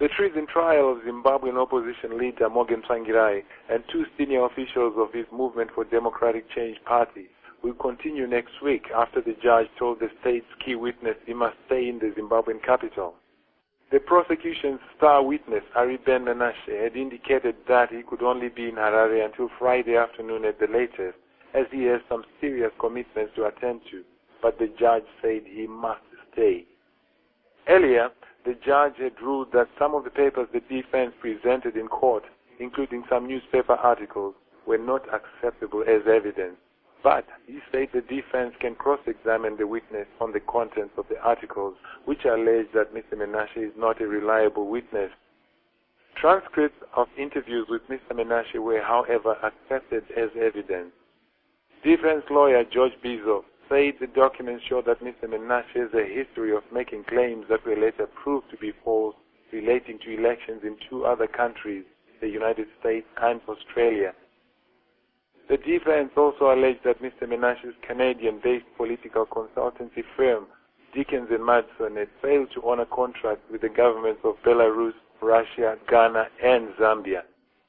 The treason trial of Zimbabwean opposition leader Morgan Tsvangirai and two senior officials of his Movement for Democratic Change party will continue next week after the judge told the state's key witness he must stay in the Zimbabwean capital. The prosecution's star witness, Ari Ben Menashe, had indicated that he could only be in Harare until Friday afternoon at the latest, as he has some serious commitments to attend to, but the judge said he must stay. Earlier, the judge had ruled that some of the papers the defense presented in court, including some newspaper articles, were not acceptable as evidence. But he said the defense can cross-examine the witness on the contents of the articles, which allege that Mr. Menashe is not a reliable witness. Transcripts of interviews with Mr. Menashe were, however, accepted as evidence. Defense lawyer George Bizo said the documents show that Mr. Menashe has a history of making claims that were later proved to be false relating to elections in two other countries, the United States and Australia. The defense also alleged that Mr. Menashe's Canadian-based political consultancy firm, Dickens & Madson, had failed to honor contracts with the governments of Belarus, Russia, Ghana, and Zambia.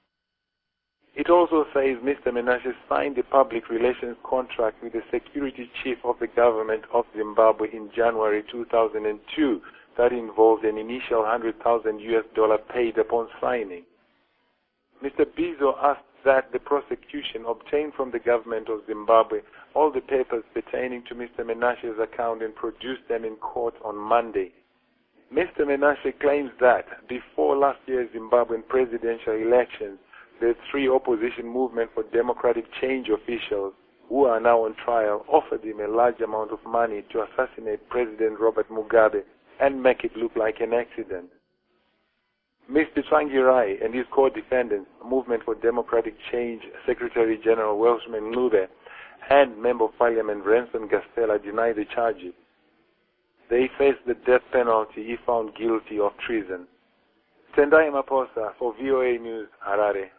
It also says Mr. Menashe signed a public relations contract with the security chief of the government of Zimbabwe in January 2002 that involved an initial $100,000 paid upon signing. Mr. Bizo asked that the prosecution obtain from the government of Zimbabwe all the papers pertaining to Mr. Menashe's account and produce them in court on Monday. Mr. Menashe claims that before last year's Zimbabwean presidential elections, the three opposition Movement for Democratic Change officials, who are now on trial, offered him a large amount of money to assassinate President Robert Mugabe and make it look like an accident. Mr. Tsvangirai and his co-defendants, Movement for Democratic Change Secretary General Welshman Ncube and Member of Parliament Ranson Gastela deny the charges. They face the death penalty if found guilty of treason. Tendai Maposa for VOA News, Harare.